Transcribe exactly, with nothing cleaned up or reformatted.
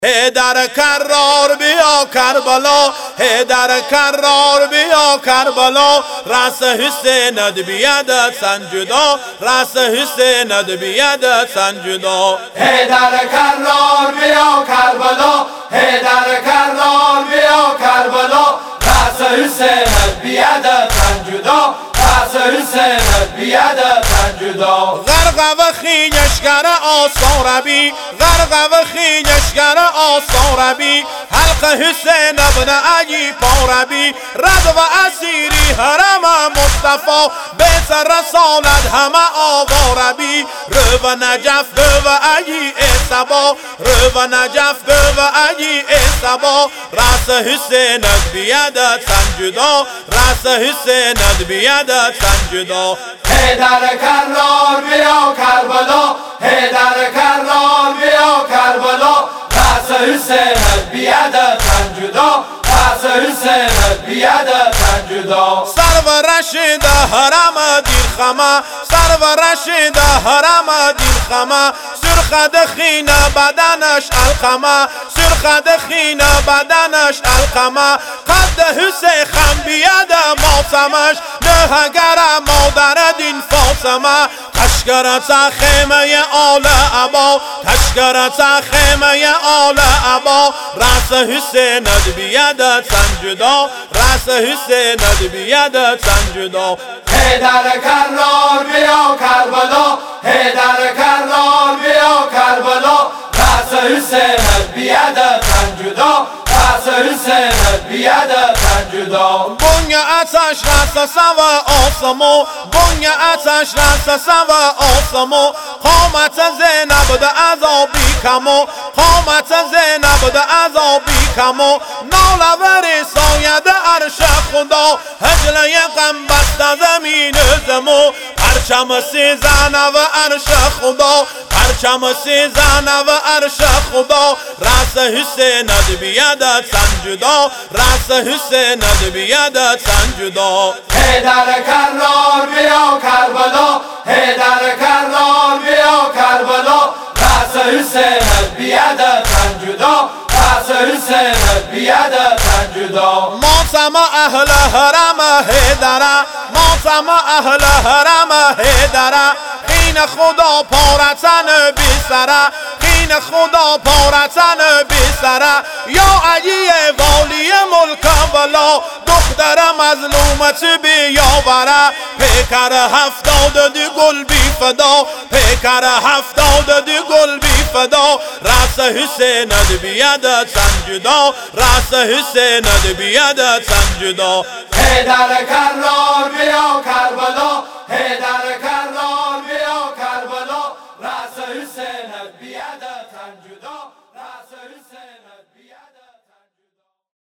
هیدر کرار بیا کربلا، هیدر کرار بیا کربلا، راس حسینت بیاد سنجدا، راس حسینت بیاد سنجدا. هیدر کرار بیا کربلا، هیدر کرار بیا کربلا، راس حسینت بیاد سنجدا، راس حسینت بیاد سنجدا. غرق و خیشگر آسان ربی، غرق و خیشگر آسان ربی، حلق حسین ابن علی پا ربی، رد و اسیری حرم مصطفی، بیت رسالت همه آوا ربی، رو و نجف رو و علی ایسابا، رو و نجف رو و علی ایسابا، راس حسینت بیاد سنجدا، راس حسینت بیاد سنجدا. هیدر کرار بیا کربلا، هیدر کرار بیا کربلا، راس حسینت بیاد سنجدا، راس حسینت بیاد سنجدا. سرو رشید حرم دیر خما، سرو رشید حرم دیر خما، سرخد خین بدنش القما، سرخد خین بدنش القما، قد حسین خم بیاد ماسمش، نه اگر مادر دین فاطمه، تشکرت خیمه آل ابا، تشکرت خیمه آل ابا، راس حسینت بیاد سنجدا، راس حسینت بیاد سنجدا. هیدر کرار بیا کربلا، هیدر کرار بیا کربلا، راس حسینت بیاد سنجدا، راس حسینت بیاد سنجدا. بنگ آتش راس سوا آسمو، بنگ آتش راس سوا آسمو، قامت زینب ده عذابی کمو، قامت زینب ده عذابی کمو، نالور ساید عرش خدا، هجله غم بست زمین زمو، پرچم سیزن و عرش خدا، پرچم سیزن و عرش خدا، راس حسینت بیاد سنجدا، راس حسینت بیاد سنجدا. هیدر کرار بیا کربلا، هیدر کرار بیا کربلا، راس حسینت بیاد سنجدا، راس حسینت بیاد سنجدا. ماتم اهل حرم هیدره، ماتم اهل حرم هیدره، خین خدا پارتن بی سره، خین خدا پارتن بی سره، یا علی والی ملک بلا، دختر مظلومت بیاوره، پیکر هفتاد دی گل بی فدا، پیکر هفتاد دی گل بی فدا، راس حسینت بیاد سنجدا، راس حسینت بیاد سنجدا. هیدر کرار بیا کربلا، هیدر کرار بیا کربلا، راس حسینت بیاد سنجدا.